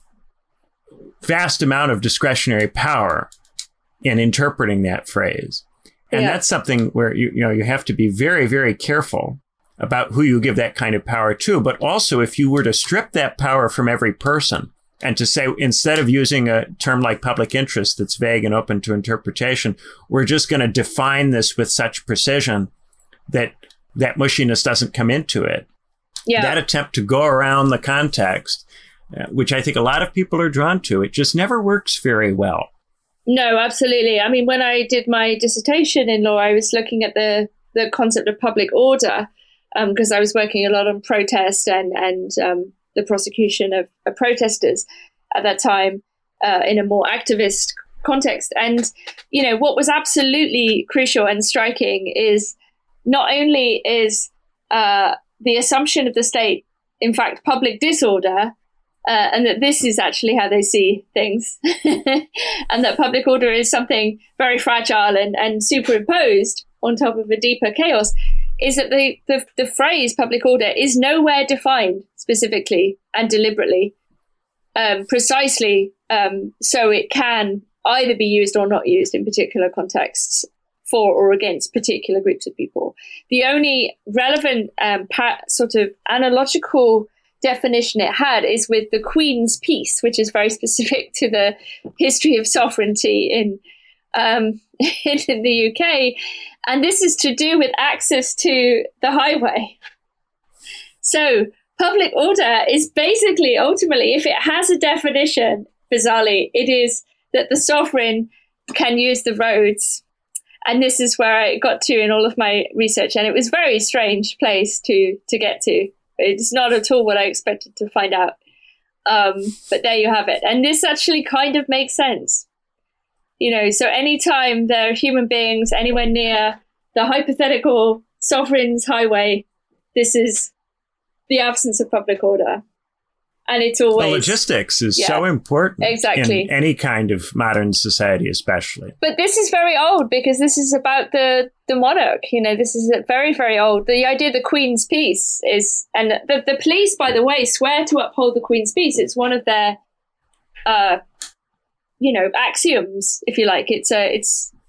vast amount of discretionary power in interpreting that phrase. And that's something where you have to be very, very careful about who you give that kind of power to. But also, if you were to strip that power from every person and to say, instead of using a term like public interest that's vague and open to interpretation, we're just going to define this with such precision that mushiness doesn't come into it. Yeah. That attempt to go around the context, which I think a lot of people are drawn to, it just never works very well. No, absolutely. I mean, when I did my dissertation in law, I was looking at the concept of public order because I was working a lot on protest and the prosecution of protesters at that time in a more activist context. And, what was absolutely crucial and striking is not only is the assumption of the state, in fact, public disorder, and that this is actually how they see things, and that public order is something very fragile and superimposed on top of a deeper chaos, is that the phrase public order is nowhere defined specifically and deliberately, precisely so it can either be used or not used in particular contexts for or against particular groups of people. The only relevant sort of analogical definition it had is with the Queen's Peace, which is very specific to the history of sovereignty in the UK. And this is to do with access to the highway. So public order is basically, ultimately, if it has a definition, bizarrely, it is that the sovereign can use the roads. And this is where I got to in all of my research. And it was a very strange place to get to. It's not at all what I expected to find out. But there you have it. And this actually kind of makes sense. So anytime there are human beings anywhere near the hypothetical sovereign's highway, this is the absence of public order. And it's always... The logistics is so important in any kind of modern society, especially. But this is very old because this is about the monarch. This is very, very old. The idea of the Queen's Peace is... And the police, by the way, swear to uphold the Queen's Peace. It's one of their, axioms, if you like. It's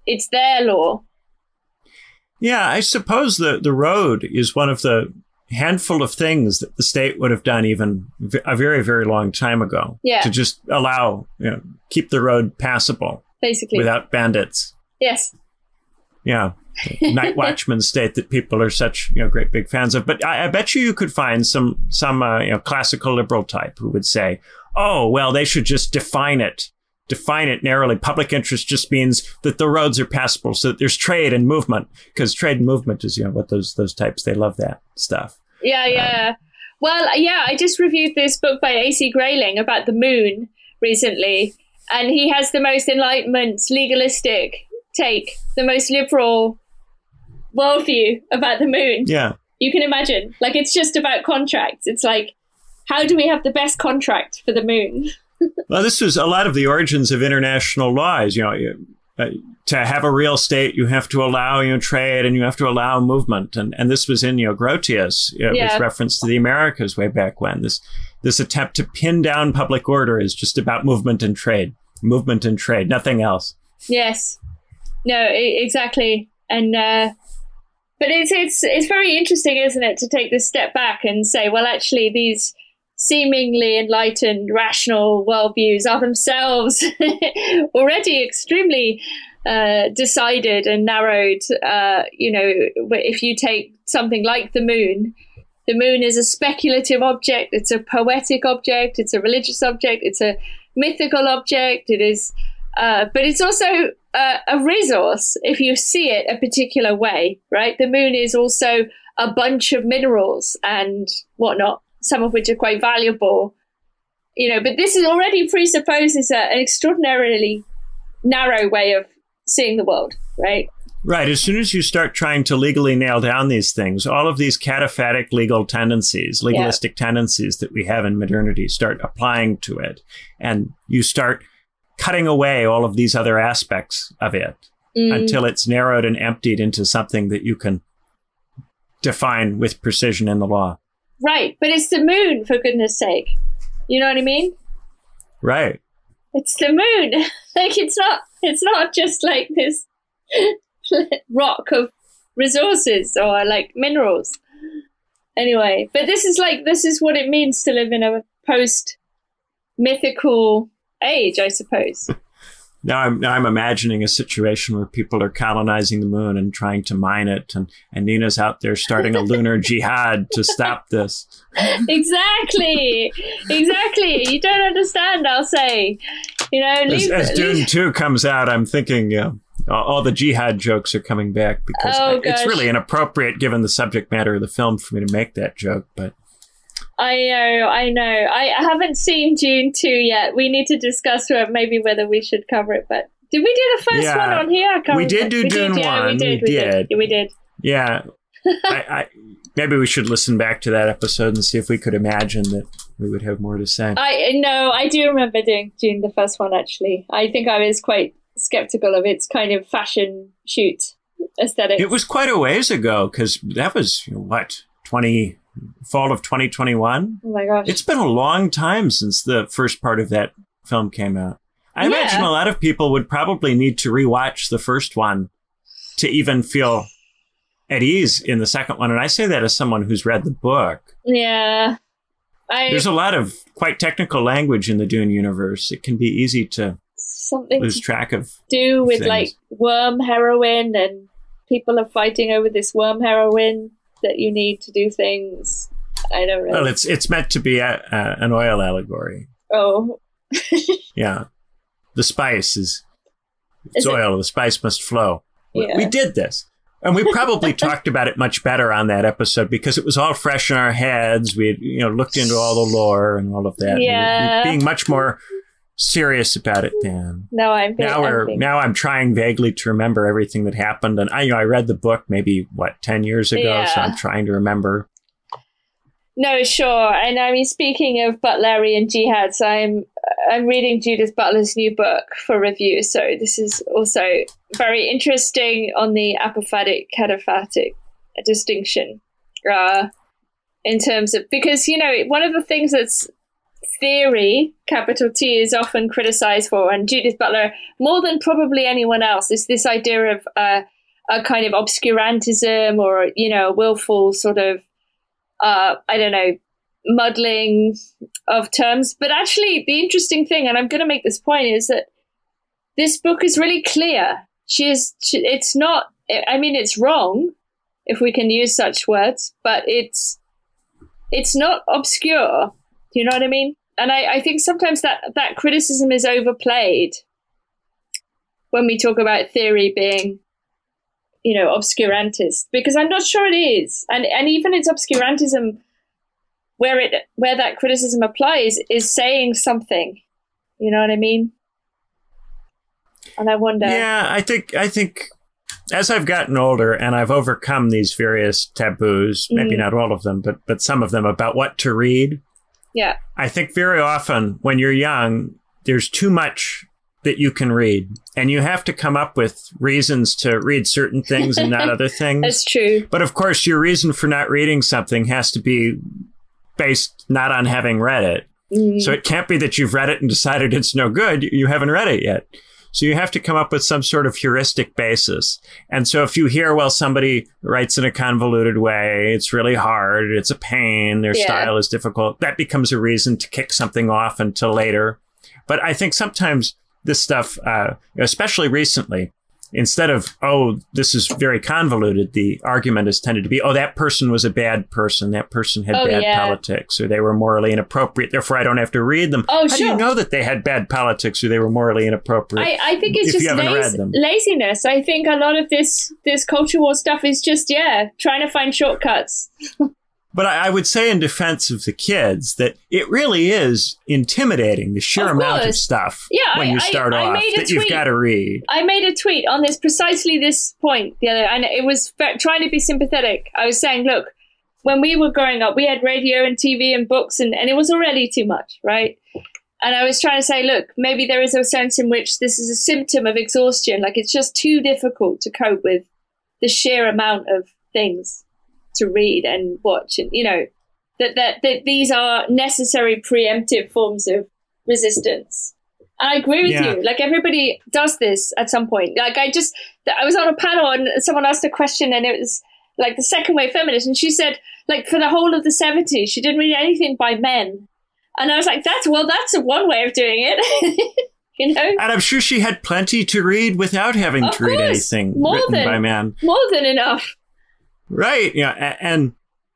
it's their law. Yeah, I suppose the road is one of the handful of things that the state would have done even a very, very long time ago. Yeah. To just allow, keep the road passable. Basically. Without bandits. Yes. Yeah. Night Watchman state that people are such, great big fans of. But I bet you could find some classical liberal type who would say, oh, well, they should just define it narrowly. Public interest just means that the roads are passable so that there's trade and movement, because trade and movement is, what those types, they love that stuff. Yeah. I just reviewed this book by A.C. Grayling about the moon recently, and he has the most Enlightenment, legalistic take, the most liberal worldview about the moon. Yeah. You can imagine, it's just about contracts. It's like, how do we have the best contract for the moon? Well, this was a lot of the origins of international laws. To have a real state, you have to allow trade and you have to allow movement. And this was in Grotius with reference to the Americas way back when. This attempt to pin down public order is just about movement and trade, nothing else. Yes, no, exactly. And but it's very interesting, isn't it, to take this step back and say, well, actually, these seemingly enlightened, rational worldviews are themselves already extremely decided and narrowed. If you take something like the moon is a speculative object, it's a poetic object, it's a religious object, it's a mythical object, it is, but it's also a resource if you see it a particular way, right? The moon is also a bunch of minerals and whatnot, some of which are quite valuable, but this is already presupposes an extraordinarily narrow way of seeing the world, right? Right. As soon as you start trying to legally nail down these things, all of these cataphatic legalistic tendencies that we have in modernity start applying to it. And you start cutting away all of these other aspects of it until it's narrowed and emptied into something that you can define with precision in the law. Right. But it's the moon, for goodness sake. You know what I mean? Right. It's the moon. It's not just like this rock of resources or minerals. Anyway, but this is what it means to live in a post-mythical age, I suppose. Now I'm imagining a situation where people are colonizing the moon and trying to mine it, and Nina's out there starting a lunar jihad to stop this. Exactly. You don't understand, I'll say. As Dune 2 comes out, I'm thinking, all the jihad jokes are coming back because it's really inappropriate given the subject matter of the film for me to make that joke, but I know. I haven't seen Dune 2 yet. We need to discuss maybe whether we should cover it. But did we do the first one on here? We did do Dune 1. We did. Yeah. I maybe we should listen back to that episode and see if we could imagine that we would have more to say. I do remember doing Dune, the first one, actually. I think I was quite skeptical of its kind of fashion shoot aesthetic. It was quite a ways ago because that was, fall of 2021. Oh my gosh. It's been a long time since the first part of that film came out. I imagine a lot of people would probably need to rewatch the first one to even feel at ease in the second one. And I say that as someone who's read the book. Yeah. There's a lot of quite technical language in the Dune universe. It can be easy to lose track of do with things. worm heroin, and people are fighting over this worm heroin that you need to do things. I don't know. Well, it's meant to be an oil allegory. Oh. Yeah. The spice is oil. The spice must flow. Yeah. We did this. And we probably talked about it much better on that episode because it was all fresh in our heads. We had, looked into all the lore and all of that. Yeah. Being much more serious about it then. No, now I'm trying vaguely to remember everything that happened. And I read the book maybe 10 years ago, yeah. So I'm trying to remember. No, sure. And I mean, speaking of Butlerian jihads, I'm reading Judith Butler's new book for review. So this is also very interesting on the apophatic cataphatic distinction in terms of, because, one of the things that's theory, capital T, is often criticized for, and Judith Butler, more than probably anyone else, is this idea of a kind of obscurantism or, a willful sort of, muddling of terms. But actually, the interesting thing, and I'm going to make this point, is that this book is really clear. It's not, it's wrong, if we can use such words, but it's not obscure. Do you know what I mean? And I think sometimes that criticism is overplayed when we talk about theory being, obscurantist, because I'm not sure it is. And even its obscurantism, where that criticism applies, is saying something. You know what I mean? And I wonder. Yeah, I think as I've gotten older and I've overcome these various taboos, maybe not all of them, but some of them about what to read. Yeah. I think very often when you're young, there's too much that you can read, and you have to come up with reasons to read certain things and not other things. That's true. But of course, your reason for not reading something has to be based not on having read it. So it can't be that you've read it and decided it's no good. You haven't read it yet. So you have to come up with some sort of heuristic basis. And so if you hear, well, somebody writes in a convoluted way, it's really hard, it's a pain, their style is difficult, that becomes a reason to kick something off until later. But I think sometimes this stuff, especially recently, instead of, oh, this is very convoluted, the argument has tended to be, oh, that person was a bad person. That person had bad politics, or they were morally inappropriate. Therefore, I don't have to read them. Oh, How do you know that they had bad politics or they were morally inappropriate? I think it's just laziness. I think a lot of this culture war stuff is just, trying to find shortcuts. But I would say in defense of the kids that it really is intimidating, the sheer amount of stuff when you start off that you've got to read. I made a tweet on precisely this point the other, and it was trying to be sympathetic. I was saying, look, when we were growing up, we had radio and TV and books, and it was already too much, right? And I was trying to say, look, maybe there is a sense in which this is a symptom of exhaustion. Like, it's just too difficult to cope with the sheer amount of things to read and watch, and that these are necessary preemptive forms of resistance. And I agree with you. Like, everybody does this at some point. Like, I was on a panel and someone asked a question, and it was like the second wave feminist, and she said, like, for the whole of the 70s, she didn't read anything by men. And I was like, that's one way of doing it. And I'm sure she had plenty to read without having to read anything written by men. More than enough. Right. Yeah. And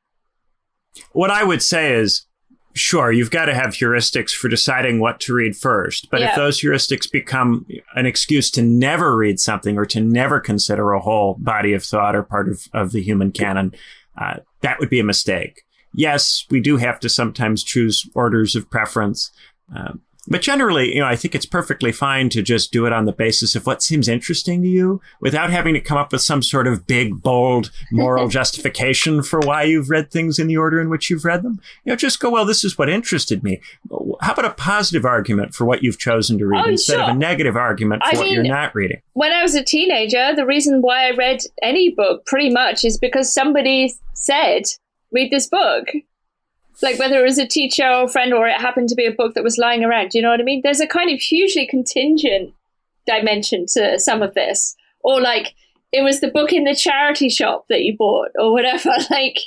what I would say is, sure, you've got to have heuristics for deciding what to read first. But if those heuristics become an excuse to never read something or to never consider a whole body of thought or part of the human canon, that would be a mistake. Yes, we do have to sometimes choose orders of preference. But generally, I think it's perfectly fine to just do it on the basis of what seems interesting to you without having to come up with some sort of big, bold moral justification for why you've read things in the order in which you've read them. Just go, well, this is what interested me. How about a positive argument for what you've chosen to read instead of a negative argument for what you're not reading? When I was a teenager, the reason why I read any book pretty much is because somebody said, read this book. Like, whether it was a teacher or a friend or it happened to be a book that was lying around. Do you know what I mean? There's a kind of hugely contingent dimension to some of this. Or, like, it was the book in the charity shop that you bought or whatever. Like,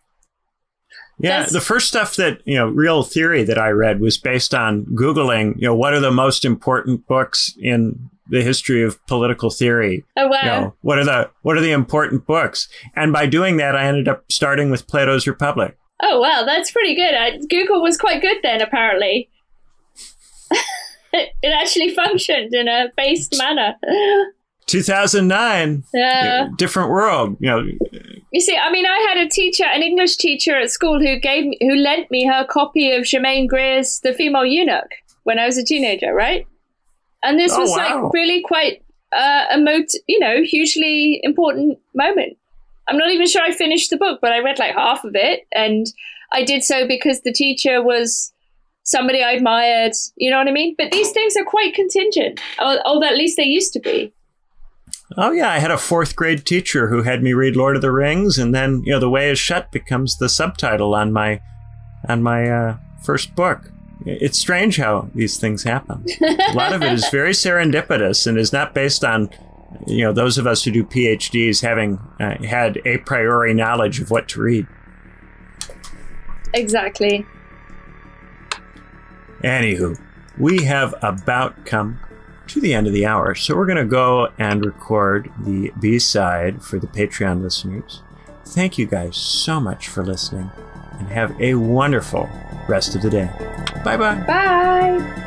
yeah, the first stuff that, real theory that I read was based on Googling, what are the most important books in the history of political theory? Oh, wow. What are the important books? And by doing that, I ended up starting with Plato's Republic. Oh, wow, that's pretty good. Google was quite good then, apparently. It actually functioned in a based manner. 2009. Yeah. Different world. You see, I had a teacher, an English teacher at school who lent me her copy of Germaine Greer's The Female Eunuch when I was a teenager, right? And this was like really quite hugely important moment. I'm not even sure I finished the book, but I read like half of it. And I did so because the teacher was somebody I admired. You know what I mean? But these things are quite contingent. Or at least they used to be. Oh, yeah. I had a fourth grade teacher who had me read Lord of the Rings. And then, The Way is Shut becomes the subtitle on my first book. It's strange how these things happen. A lot of it is very serendipitous and is not based on, those of us who do PhDs having had a priori knowledge of what to read. Exactly. Anywho, we have about come to the end of the hour, so we're going to go and record the B-side for the Patreon listeners. Thank you guys so much for listening, and have a wonderful rest of the day. Bye-bye. Bye.